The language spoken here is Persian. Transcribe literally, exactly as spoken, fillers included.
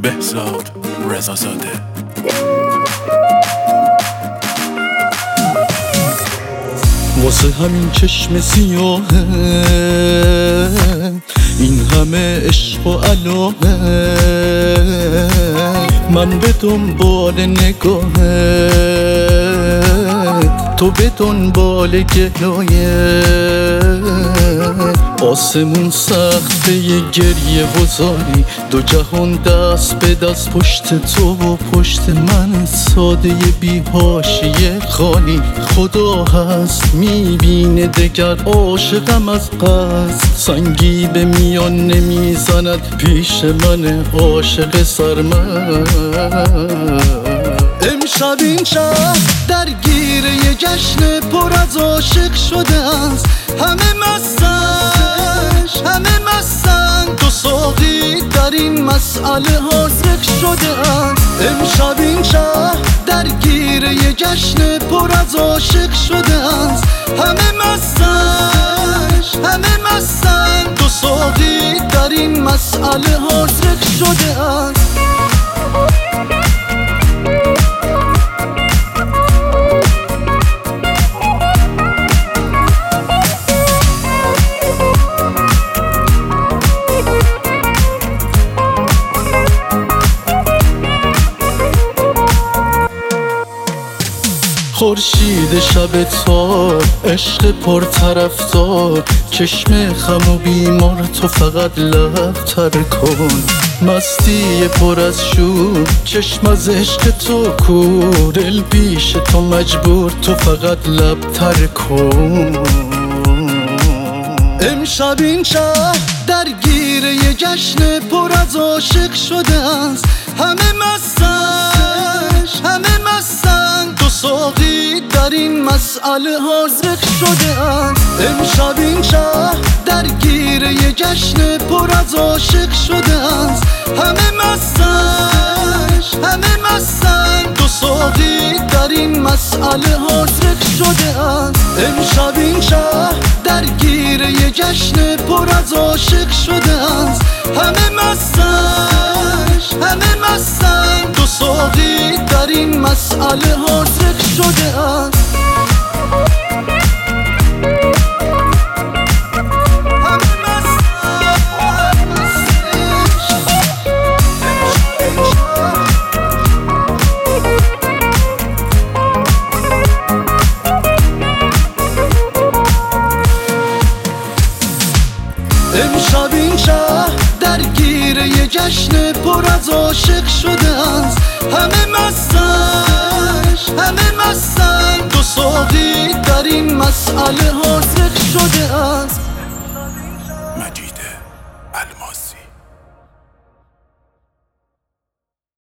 بهزاد رضازاده. واسه همین چشم سیاهه این همه عشق و علاقه من به دنبال نگاهه تو به دنبال گلایه آسمون سقف یه گریه و زاری دو جهان دست به دست پشت تو و پشت من ساده بی حاشیه خالی خدا هست میبینه دگر عاشقم از قصد سنگی به میان نمیزند پیش من عاشق سرمست امشب این شهر درگیر یه جشن پر از عاشق شده است همه مستش همه مستن دو ساقی در این مسئله حاضر شده است امشب این شهر درگیر یه جشن پر از عاشق شده است همه مستش همه مستن دو ساقی در این مسئله حاضر شده است خورشید شب تار عشق پر طرفدار چشم خم و بیمار تو فقط لب تر کن مستی پر از شور چشم از عشق تو کور دل پیش تو مجبور تو فقط لب تر کن امشب این شهر درگیر یه جشن پر از عاشق شده است همه مستش همه مستن دو ساقی در این مسئله حاضر شده است امشب این شهر درگیر یه جشن پر از عاشق شده است همه مستش همه مستن دو ساقی در این مسئله حاضر شده است امشب این شهر درگیر یه جشن پر از عاشق شده است همه مستش همه مستن دو ساقی در این مسئله حاضر شده است امشب این شهر درگیر یه جشن پر از عاشق شده است همه مستش همه مستن دو ساقی در این مسئله حاضر شده است